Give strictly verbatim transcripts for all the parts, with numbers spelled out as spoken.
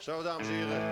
Zo, dames en heren.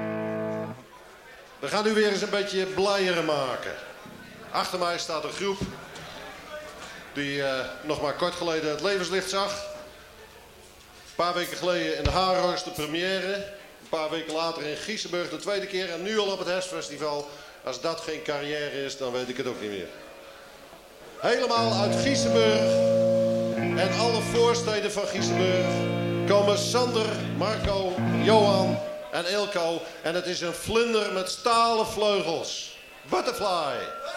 We gaan nu weer eens een beetje blijer maken. Achter mij staat een groep die uh, nog maar kort geleden het levenslicht zag. Een paar weken geleden in de Haarroos de première. Een paar weken later in Giesenburg de tweede keer. En nu al op het Herfstfestival. Als dat geen carrière is, dan weet ik het ook niet meer. Helemaal uit Giesenburg en alle voorsteden van Giesenburg komen Sander, Marco, Johan en Eelco. En het is een vlinder met stalen vleugels. Butterfly.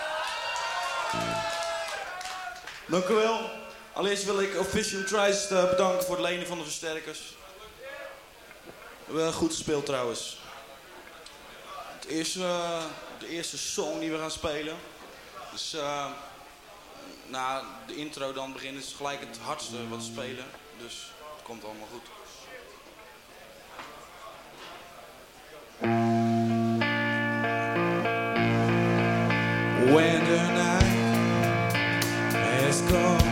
Dank u wel. Allereerst wil ik Official Trice bedanken voor het lenen van de versterkers. We hebben goed gespeeld trouwens. Het eerste, uh, de eerste song die we gaan spelen. Dus uh, na de intro dan beginnen is gelijk het hardste wat we spelen. Dus het komt allemaal goed. When the night has come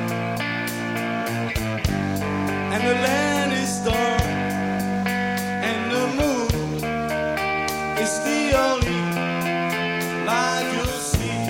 and the land is dark and the moon is the only light you'll see,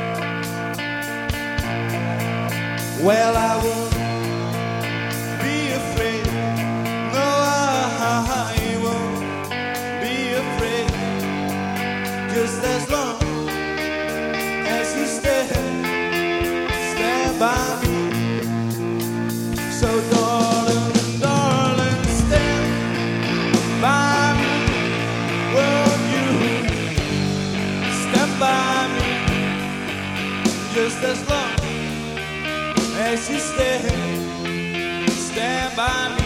well, I won't be afraid. No, I won't be afraid. Just as long as you stand, stand by me. So darling, darling, stand by me. Won't you stand by me? Just as long as you stand, stand by me.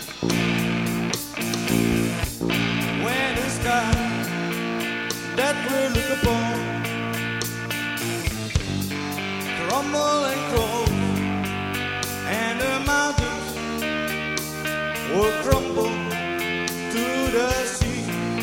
When the sky that we look upon crumble and crawl, and the mountains will crumble to the sea,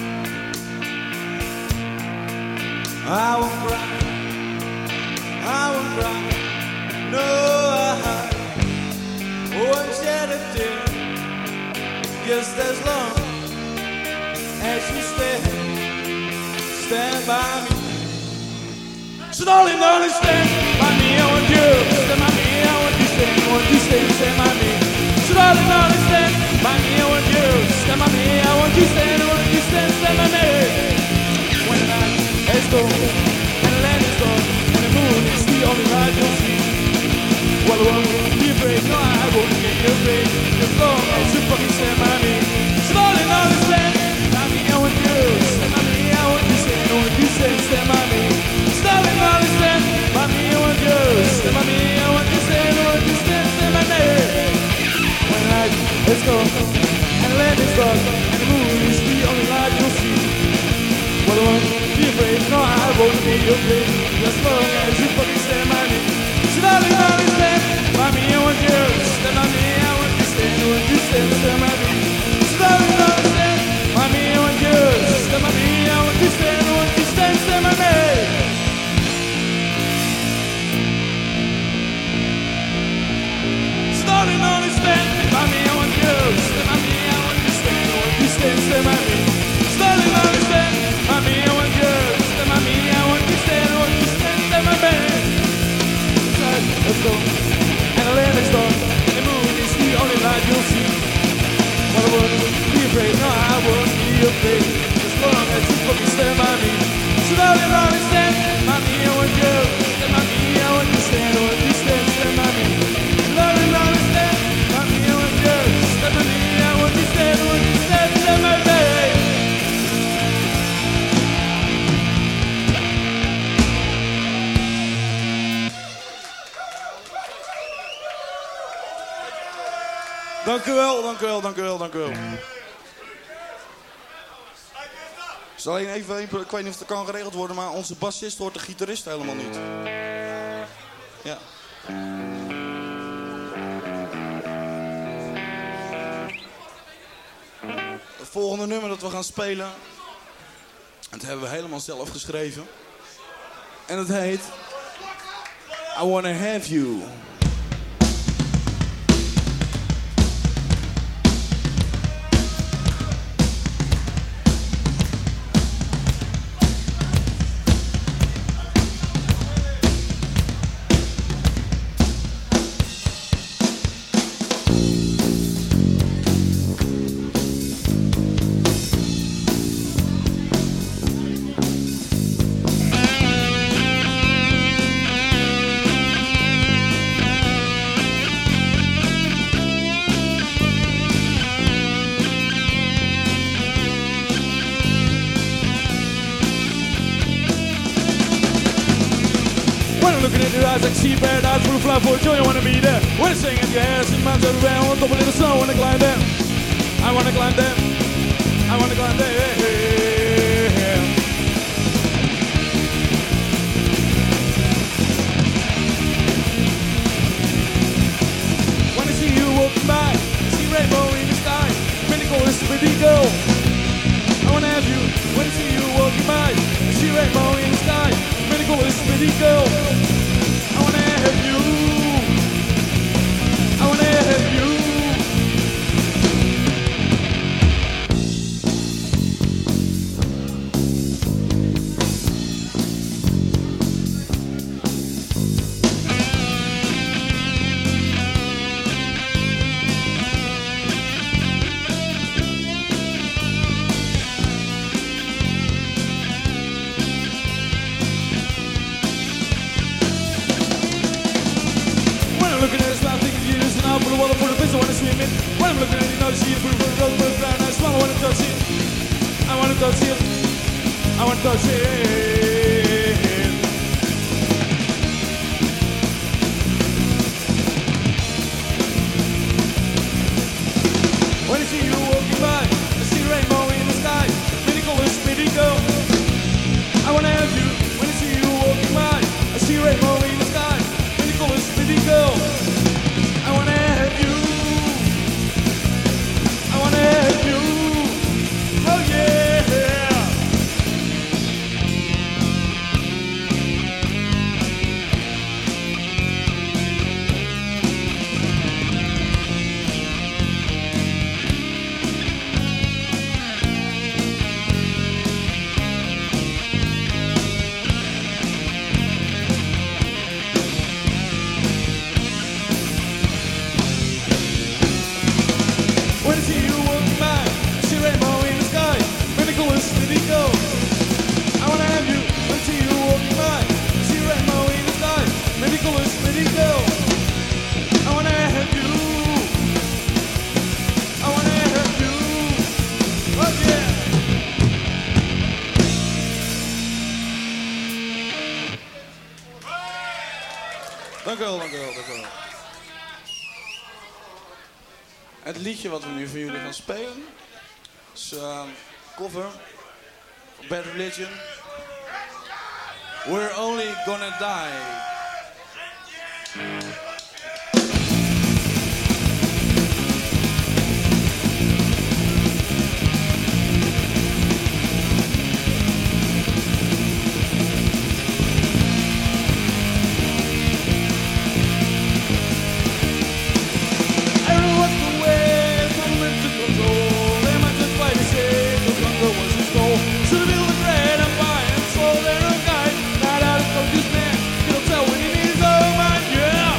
I won't cry, I won't cry, no, I won't shed a tear. Just as long as you stand, stand by me. So darling, darling, stand by me, I want you. Stand by me, I want you, stand, I want you, stand, stand by me. So darling, darling, stand by me, I want you. Stand by me, I want you, stand, I want you, stand, stand by me. When the night has gone and the land is gone and the moon is the only light you'll see, well, I won't be afraid, no, I won't be afraid. As long as you fucking stand by me. So darling, darling, stand by me, I want you. Stand by me, I want you, stand, I want you, stand, stand by me. Darling, darling, stand by me, I want you. Stand by me, I want you, stand, I want you, stand, stand by me. When the night is gone and the land is dark and the moon is the only light you'll see, well, I won't be afraid, no, I won't be afraid. As long as you fucking stand by me. So darling, darling, stand by me, I want you. Stand by me, I want you, stand, I want you, stand, stand by me. So darling, darling, stand by me, I want you. Stand by me, I want you, stand, I want you, stand, stand by me. Darling, darling, stand by me, I want you. Stand by me, I want you, stand, I want you, stand, stand by me. Darling, darling, stand by me, I want you. Stand by me, I want you, stand, I want you, stand, stand by me. Let's go. And the land is dark, and the moon is the only light you'll see. Well, I won't be afraid, no, I won't be afraid. As long as you fucking stand by me. So darling, darling, stand by me, I want you. Stand by me, I want you, stand, I want you, stand, stand by me. Darling, darling, stand by me, I want you. Stand by me, I want you, stand, I want you, stand, stand by me. Dank u wel, dank u wel, dank u wel, dank u wel. Is alleen even, ik weet niet of het kan geregeld worden, maar onze bassist hoort de gitarist helemaal niet. Ja. Het volgende nummer dat we gaan spelen, dat hebben we helemaal zelf geschreven. En het heet I Wanna Have You. paradise, I can see paradise. We'll fly for joy, I wanna be there. When it's singing your ass in mountains everywhere, on top of the snow, I wanna climb there. I wanna climb there. I wanna climb there. When I see you walking by, I see rainbow in the sky. Many colors, pretty girl. I wanna have you. When I see you walking by, I see rainbow in the sky. Many colors, pretty girl. I wanna have you. I wanna have you. For the water, for the fish, I wanna swim in. When I'm looking at you, now you see it, put it, put it, put it, put it, brown eyes, smile, I wanna touch it. I wanna touch it. I wanna touch it. When I see you walking by, I see rainbow in the sky. Many colors, pretty girl. I wanna have you. When I see you walking by, I see rainbow in the sky. Many colors, pretty girl. I wanna have you. I wanna have you. Oh yeah. When I see you walking by, I see rainbow in the sky. Many colors, pretty girl. I wanna have you. When I see you walking by, I see rainbow in the sky. Many colors, pretty girl. I wanna have you. I wanna have you. Oh yeah. Dank u wel, dank u wel, dank u wel. Het liedje wat we nu voor jullie gaan spelen is een uh, cover van Bad Religion. We're Only Gonna Die. To the middle of the great empire and soul there a guide. Not out of focus, man. You'll tell when it is over, yeah.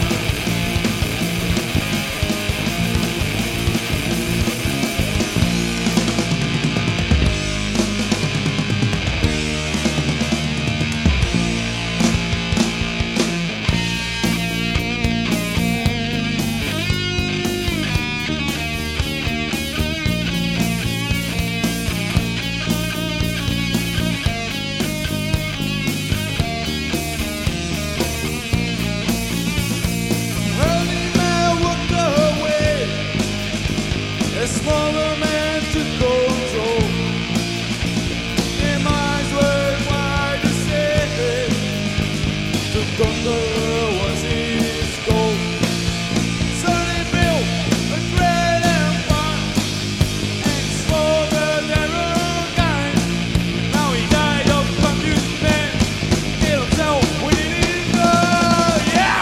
Early man walked away. A smaller man took control. Their minds were wide to say. To conquer was his goal. So they built a great empire and slaughtered their own kind. Now he died of confused men. They don't tell when it is over, yeah.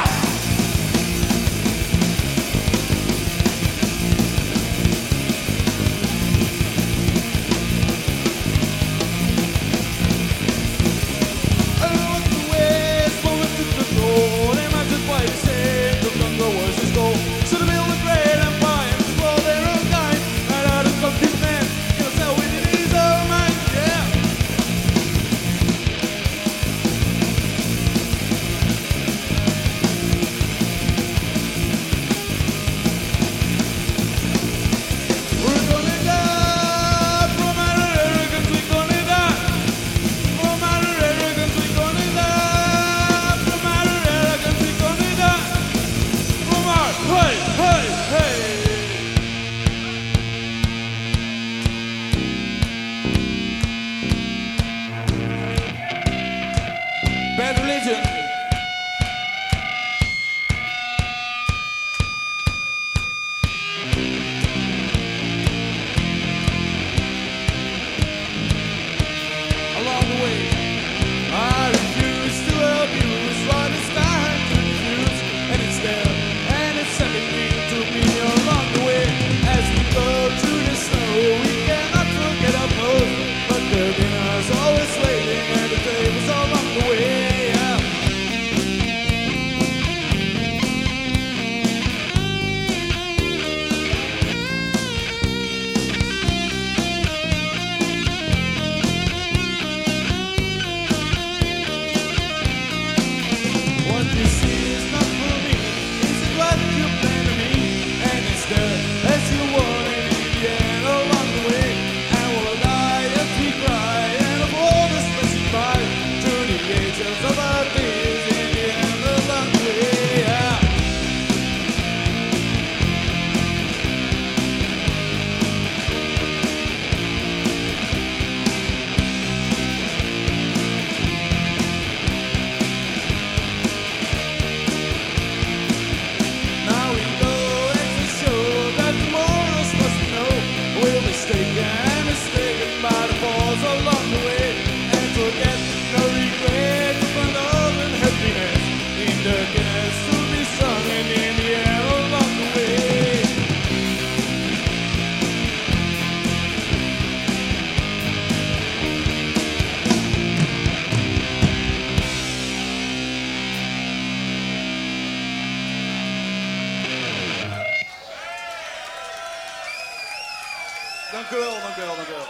Dank u wel, dank u wel, dank u wel.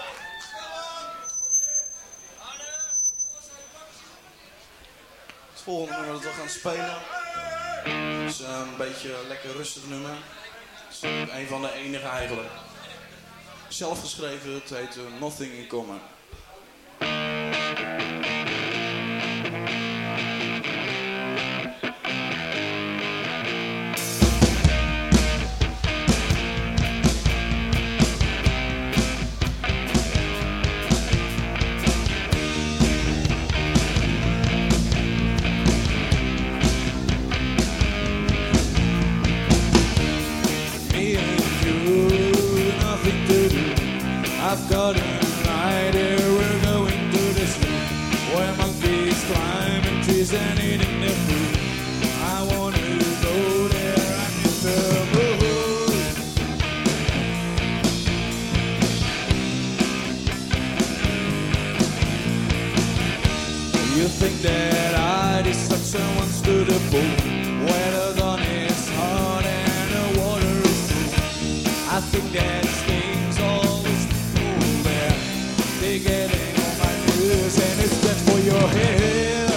Het volgende nummer dat we gaan spelen is uh, een beetje een lekker rustig nummer. Het is een van de enige eigenlijk. Zelf geschreven, het heet uh, Nothing in Common. I've got an idea, we're going to the street where monkeys climbing trees and eating their food. I want to go there, I'm in the mood. You think that I decide someone's to the pool where the gun is hot and the water is cool. I think that stings always they're getting on my nerves and it's just for your head.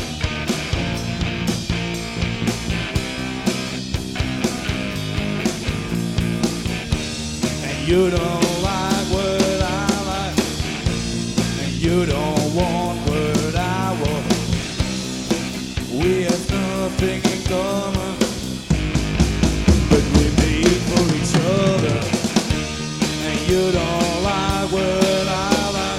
And you don't like what I like, and you don't want what I want. We have nothing in common, but we meet for each other. And you don't like what I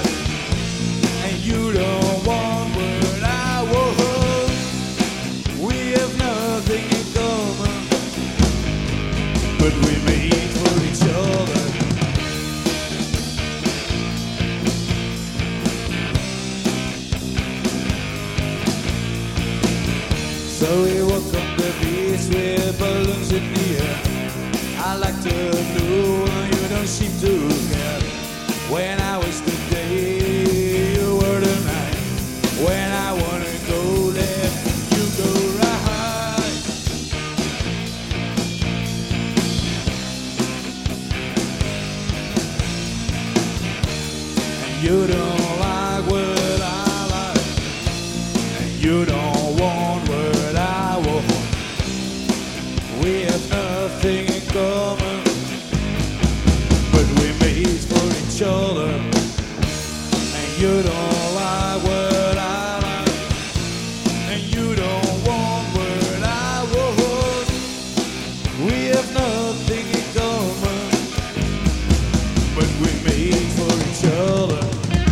you don't want what I want. We have nothing in common, but we made for each other. So we walk on the beach with balloons in the air. I like to know you don't seem to care. When I was the day, you were the night. When I wanna go there, you go right. And you don't like what I like, and you don't want what I want. We have nothing in common, but we made for each other. And you don't like what I like, and you don't want what I want. We have nothing in common, but we made for each other.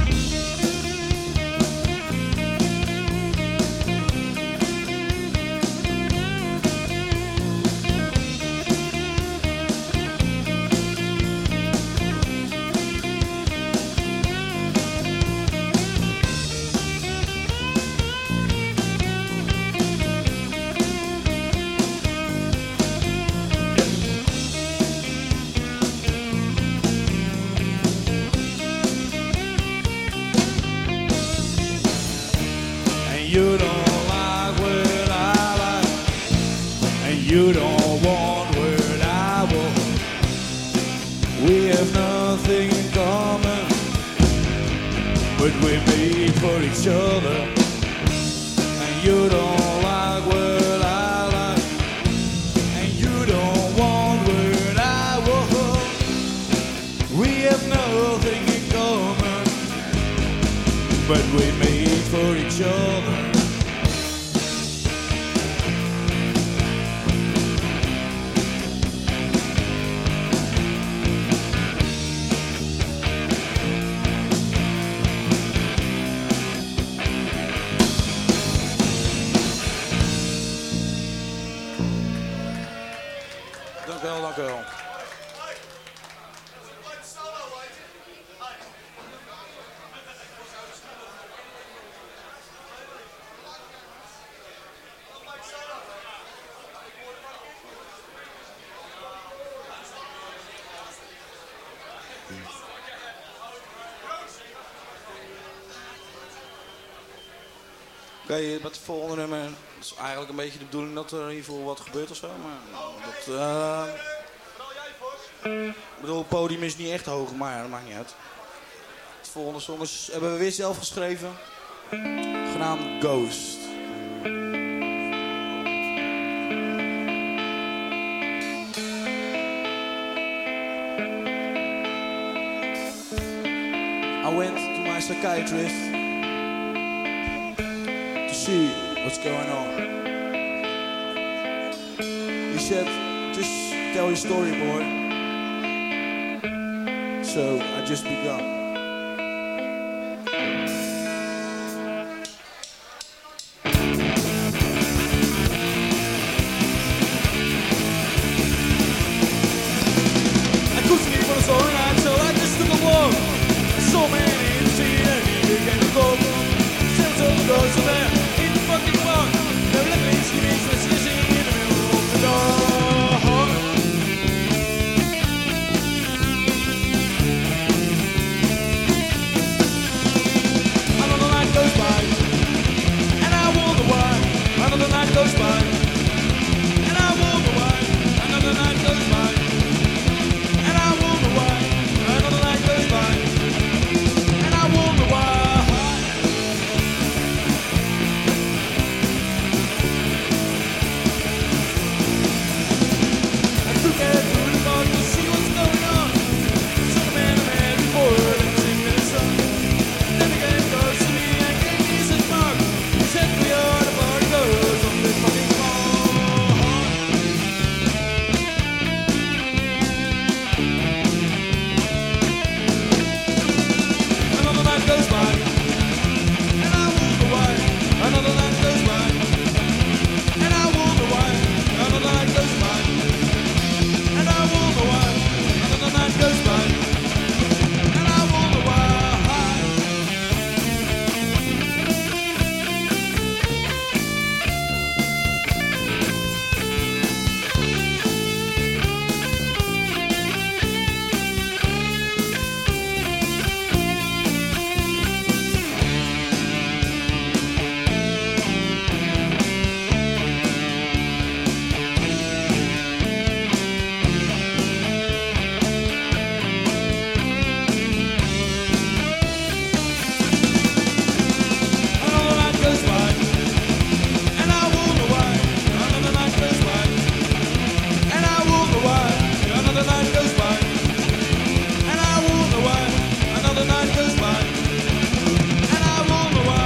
You don't like what I like, and you don't want what I want. We have nothing in common, but we made for each other. And you don't like what I like, and you don't want what I want. We have nothing in common, but we made for each other. Dank u wel, dank u wel. Oké, okay, met het volgende nummer. Het is eigenlijk een beetje de bedoeling dat er hiervoor wat gebeurt of zo, maar dat... Uh... Ik bedoel, het podium is niet echt hoog, maar ja, dat maakt niet uit. Het volgende song is, hebben we weer zelf geschreven. Genaamd Ghost. I went to my psychiatrist to see what's going on. He said, just tell your story, boy. So I just begun. I couldn't sleep on a sore night, so I just took a walk. So many to see and he began to go. Still told the girls are there in the fucking park. They were looking at sleeping, so sitting in the middle of the door. Another night goes by, and I wonder why. Another night goes by, and I wonder why. Another night goes by, and I wonder why. Another night goes by. I wonder why. I took it through the park to see what's going on. Saw the man I met before and sing the song. Then the guy goes to me and gave me his mark. He said we are the party girls on this fucking floor. Another night goes by, and I wonder why. Another night goes by, and I wonder why. Another night goes by, and I wonder why. Another night goes by, and I wonder why. Another night goes by, and I wonder why. Another night goes by, and I wonder why. Another night goes by, and I wonder why. Another night goes by, and I wonder why.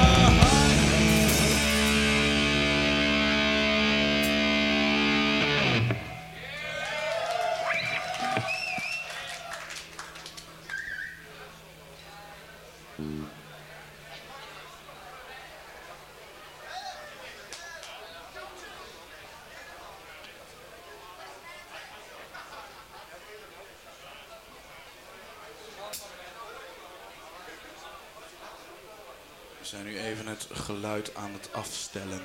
We zijn nu even het geluid aan het afstellen.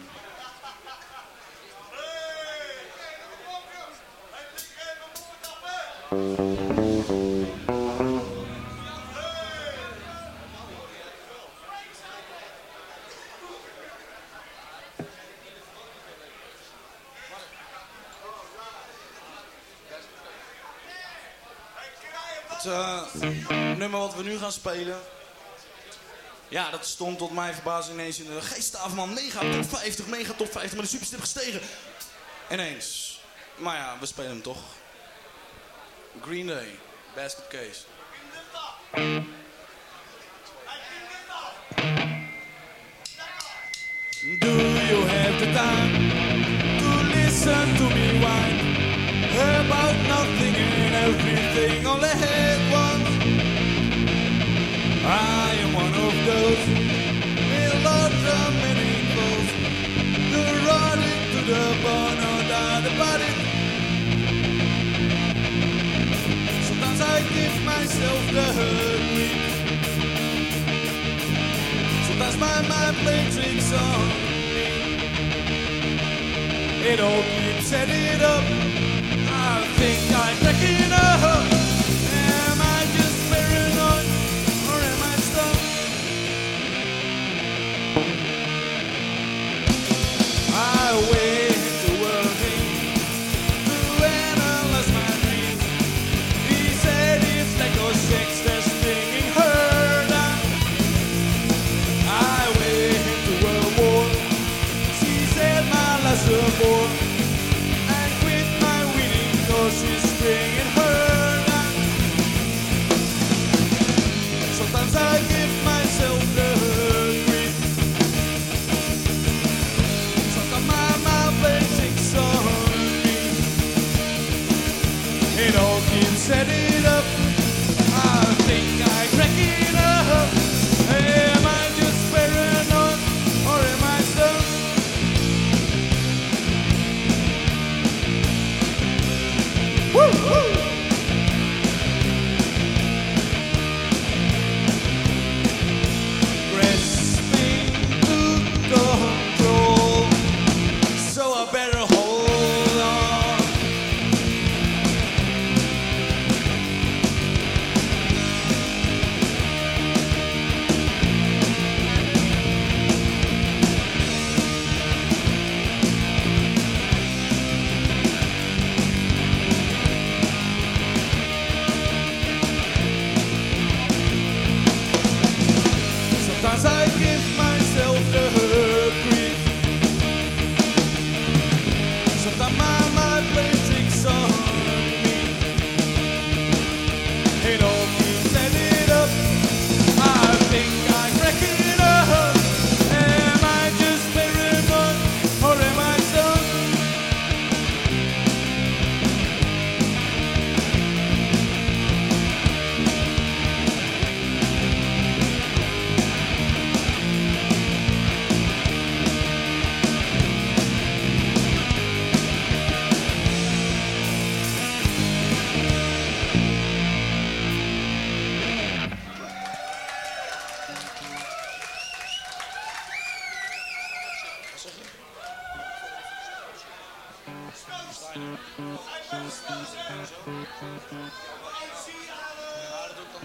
Het uh, nummer wat we nu gaan spelen. Ja, dat stond tot mijn verbazing ineens in de Geeststaafman mega top vijftig, mega top vijftig, maar de superstip gestegen. Ineens. Maar ja, we spelen hem toch. Green Day, Basket Case. Do you have the time to listen to me whine about nothing and everything all at once? I am one of those with lots of many clothes, the running to the bone or down the body. Sometimes I give myself the hurt. Sometimes my mind plays tricks on me. It all keeps setting up. I think I'm backing up. Am I just paranoid or am I stuck? I wait to worry, to analyze my dreams.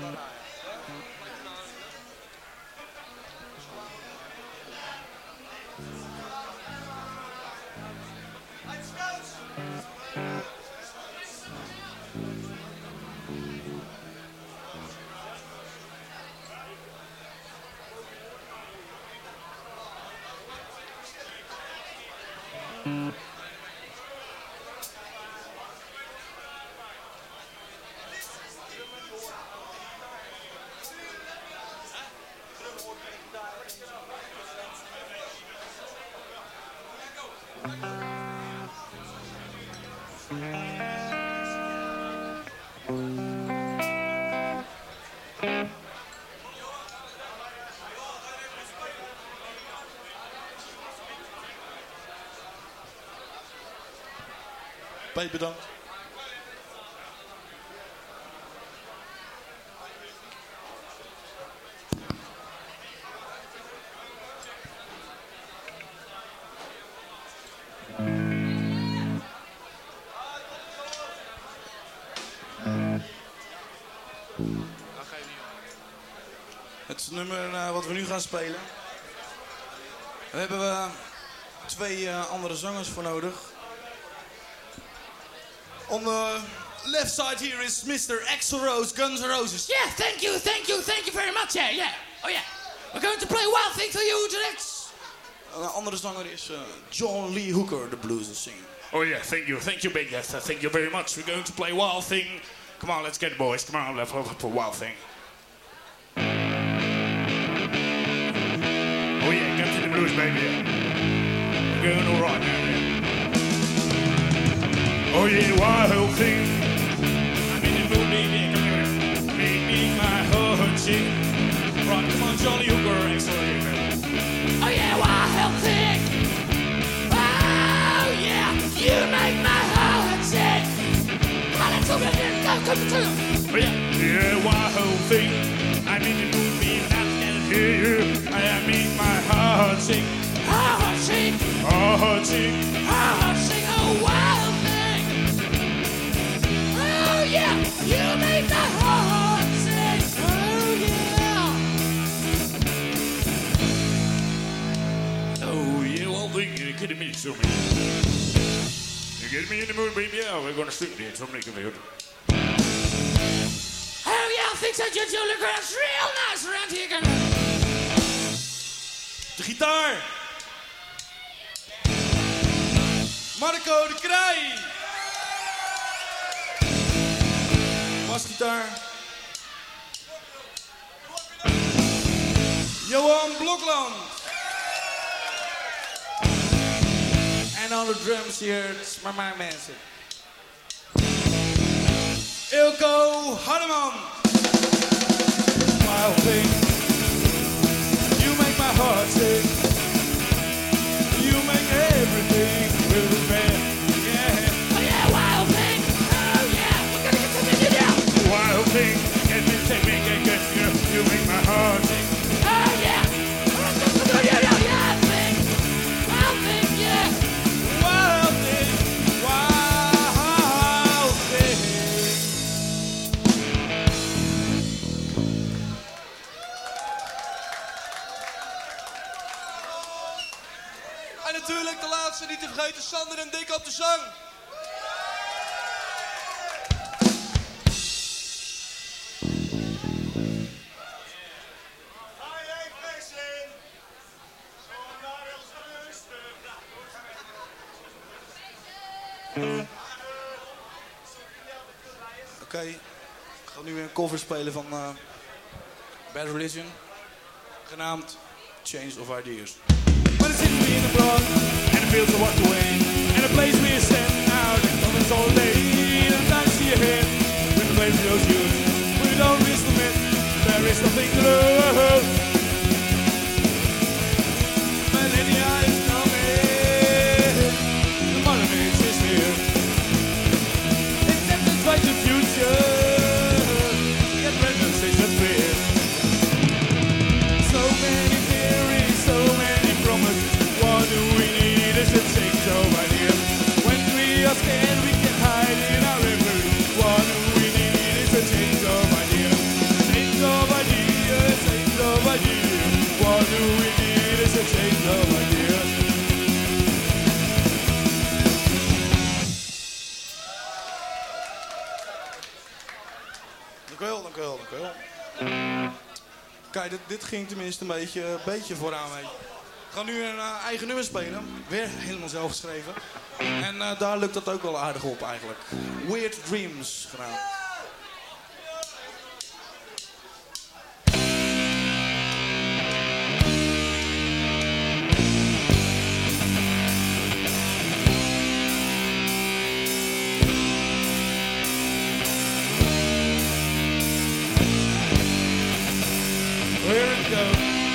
P, bedankt. Het nummer uh, wat we nu gaan spelen. Daar hebben we twee uh, andere zangers voor nodig. On the left side here is mister Axl Rose, Guns N' Roses. Yeah, thank you, thank you, thank you very much. Yeah, yeah. Oh yeah. We're going to play Wild Thing for you next. Een andere zanger is uh, John Lee Hooker, the blues singer. Oh yeah, thank you, thank you, big yes, thank you very much. We're going to play Wild Thing. Come on, let's get it, boys. Come on, let's for Wild Thing. Oh yeah, get to the blues, baby. We're going all right now, yeah. Oh yeah, Wild Thing. I'm in the mood, baby, come here. Make me my heart sing. Right, come on, Johnny Hooker, excellent. Oh yeah, Wild Thing. Oh yeah, you make my heart sing. Come on, let's go back here. Go, come to Oh yeah, yeah, Wild Thing. I'm in the mood, baby, I can hear you. I make my heart sing. Heart sing. Heart sing. Heart sing, oh Wild Thing. Oh yeah, you make my heart sing. Oh yeah. Oh yeah, Wild Thing, you kidding me, so me. You get me in the mood, baby, yeah, we're gonna sleep there, so many can be good. Oh yeah, things that you do look real nice around here. Can De gitaar. Marco de Kraai. Basgitaar. Johan Blokland. En on the drums here, it's my my man. Ilko Hardeman. Wild Thing. You make my heart sing. You make everything really bad. Yeah. Oh yeah, Wild Thing. Oh yeah, we're gonna get some in now. Wild Thing, get me, take me, get, get, you, you make my heart sing. Oh yeah. Oh yeah, yeah, yeah, Thing. Wild Thing, yeah. Wild Thing. Wild Thing. En natuurlijk de laatste niet te vergeten, Sander en Dick op de zang. Oké, okay. Ik ga nu weer een cover spelen van uh, Bad Religion, genaamd Change of Ideas. But it seems to be in the blood, and it feels to walk away, and a place where you stand out, and comes all day, and I see your head, when the place goes you, we don't miss the myth, there is nothing to love. But in the eyes coming, the modern age is here, except to fight the future, get random things that fear. So many theories, so many promises. What do we need is a change of idea. When we are scared, we can hide in our memory. What do we need is a change Dank u wel, dank u wel, dank u wel. Kijk, dit, dit ging tenminste een beetje, een beetje vooraan. Weet je. Ik ga nu een uh, eigen nummer spelen. Weer helemaal zelf geschreven. En uh, daar lukt dat ook wel aardig op eigenlijk. Weird Dreams gedaan. Here it goes.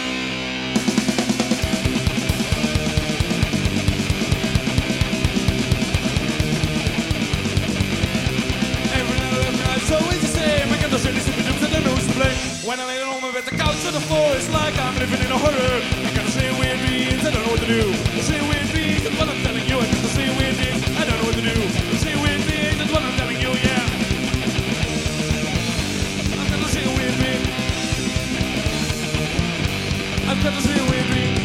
Every night and night, it's always the same. I got the silly stupid jokes that I know to play. When I lay on my bed, the couch to the floor, it's like I'm living in a horror. I got the same weird dreams, I don't know what to do. The same weird dreams, that's what I'm telling you. I got the same weird dreams, I don't know what to do. The same weird dreams, that's what I'm telling you, yeah. I've got the same weird dreams. I've got the same weird dreams.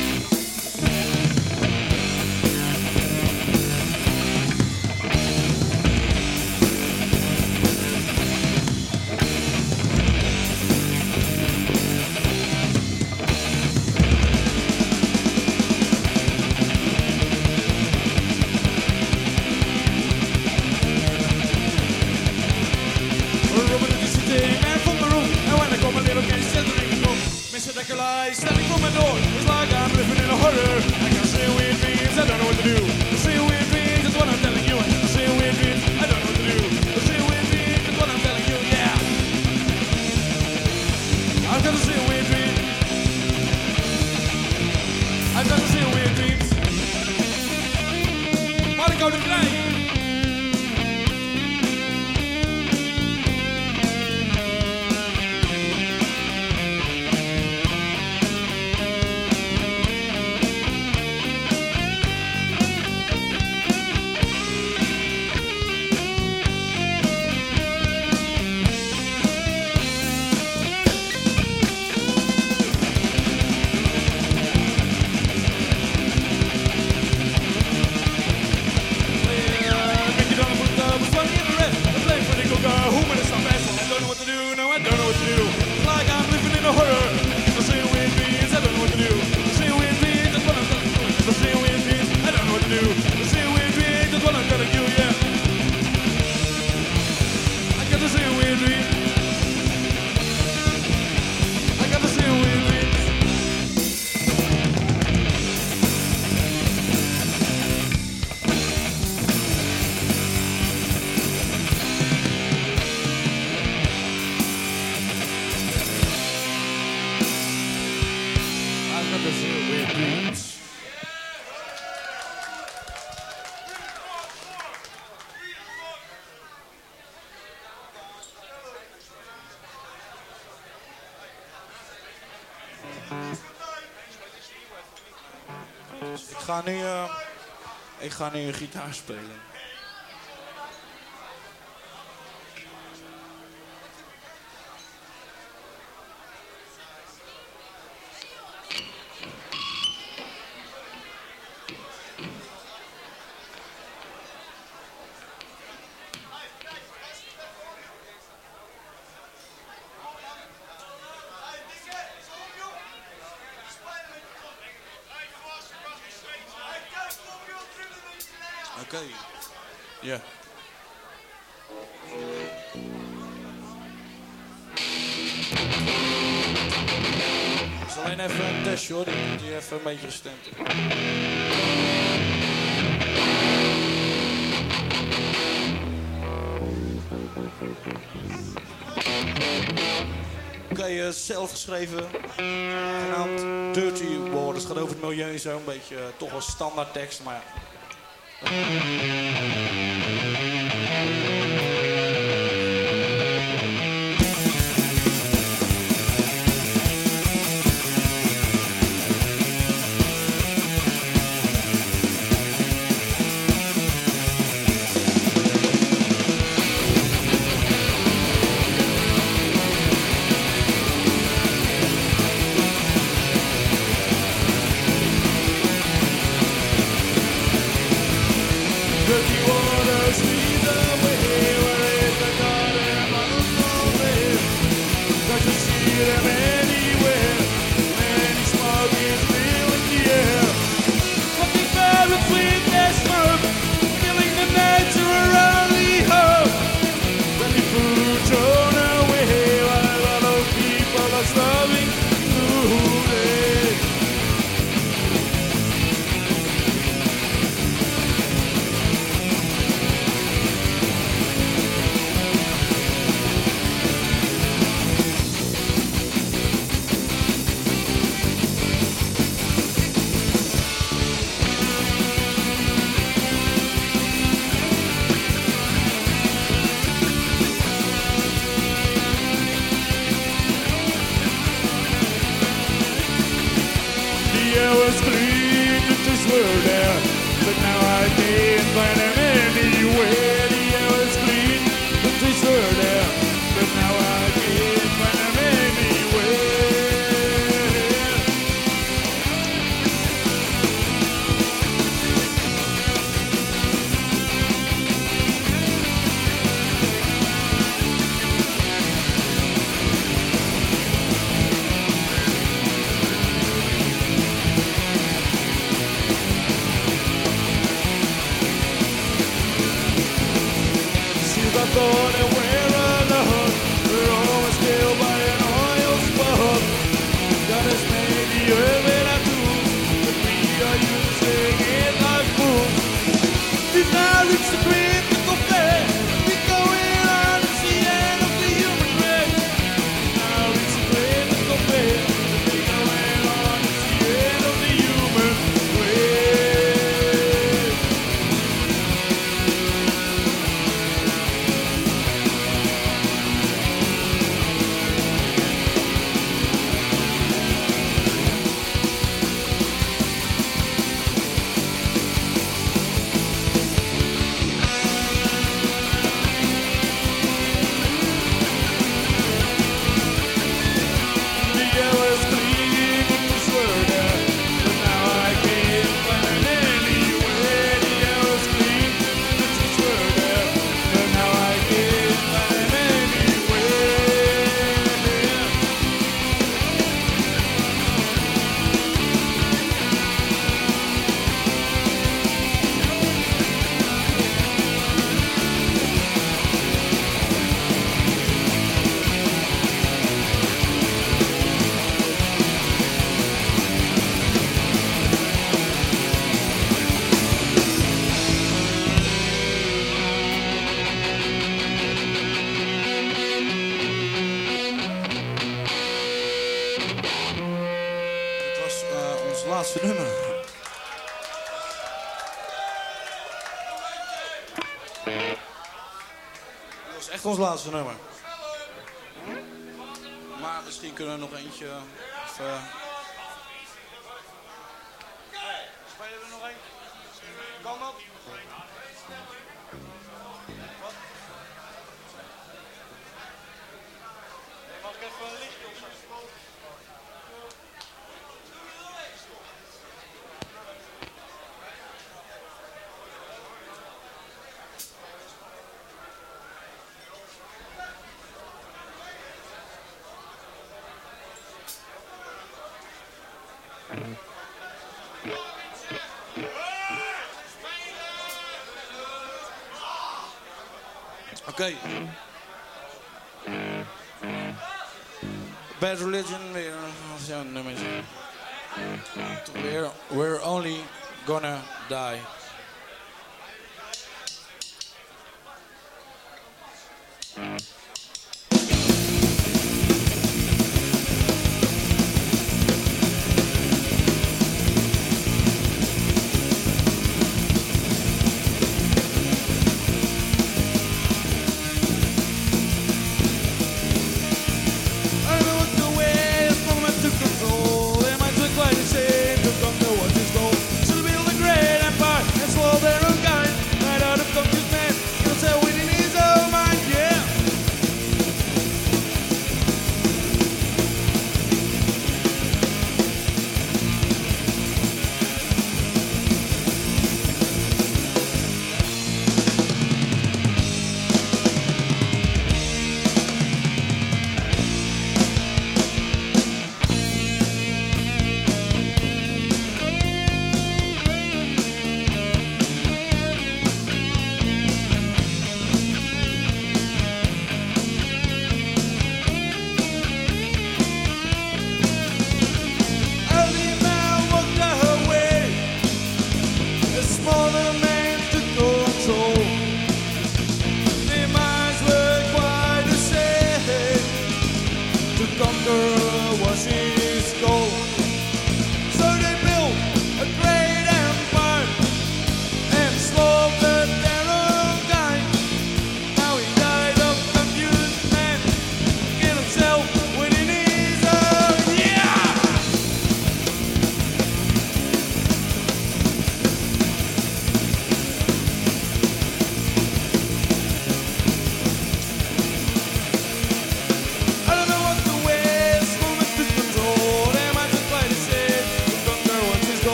Standing from my door, it's like I'm living in a horror. I got the same weird dreams, I don't know what to do. The same weird dreams, that's what I'm telling you. I got the same weird dreams, I don't know what to do. The same weird dreams, that's what I'm telling you, yeah. I've got the same weird dreams. I've got the same weird dreams. Maar ik hou de krijg. Ik ga nu, uh, ik ga nu een gitaar spelen. Oké, okay. Ja. Het is alleen even een testje hoor, die moet je even een beetje gestemd. Oké, okay, uh, zelf geschreven, genaamd Dirty Waters. Het gaat over het milieu en zo, een beetje uh, toch wel standaard tekst, maar ja. Dirty waters. was clean, the trees were there, but now I can't find them anywhere. The air was clean, the trees were there, but now I can't find them anywhere. I thought that we're alone, we're always killed by an oil spot. God has made the earth and our tools, but we are using it like fools. It now looks a great little fair, we're going on to the end of the human race. Now it's a great little fair, we're going on to the end of the human race. Laatste nummer. Dat was echt ons laatste nummer. Maar misschien kunnen we nog eentje. Of, uh... Spelen we er nog één? Kan dat? Wat? Mag ik even een lichtje opzetten? Oké. Okay. Bad Religion, weer een nummer. Weer, we're only gonna die.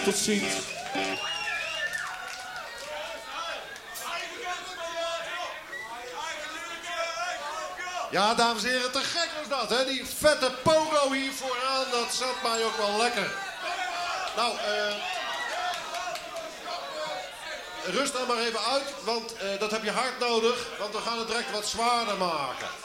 tot ziens. Ja, dames en heren, te gek was dat, hè? Die vette pogo hier vooraan, dat zat mij ook wel lekker. Nou, eh... rust dan maar even uit, want uh, dat heb je hard nodig, want we gaan het direct wat zwaarder maken.